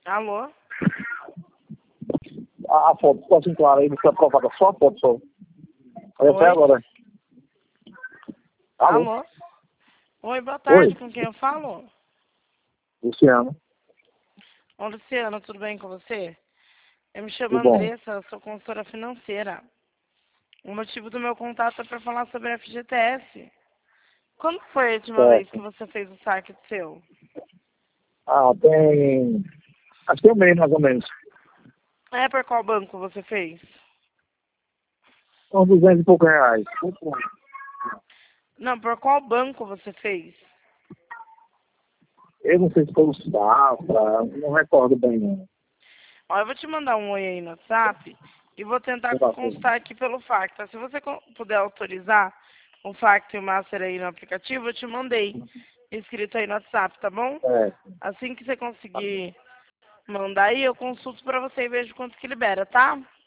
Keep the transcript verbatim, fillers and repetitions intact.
Alô? A, a foto está assim clara aí, não foi aprovada, só a foto só. Aí até Oi? agora. Alô? Alô? Oi, boa tarde, Oi, com quem eu falo? Luciano. Ô, Luciano, tudo bem com você? Eu me chamo Tudo bom? Andressa, eu sou consultora financeira. O motivo do meu contato é para falar sobre a F G T S. Quando foi a última vez que Certo. você fez o saque seu? Ah, tem... Acho que tem um mês, mais ou menos. É, por qual banco você fez? Uns duzentos e poucos reais. Não, por qual banco você fez? Eu não sei se foi o Safra, não recordo bem, não. Ó, eu vou te mandar um oi aí no WhatsApp e vou tentar Não dá certo. constar aqui pelo Facta. Se você co- puder autorizar o Facta e o Master aí no aplicativo, eu te mandei escrito aí no WhatsApp, tá bom? É, Assim que você conseguir mandar aí, eu consulto pra você e vejo quanto que libera, tá?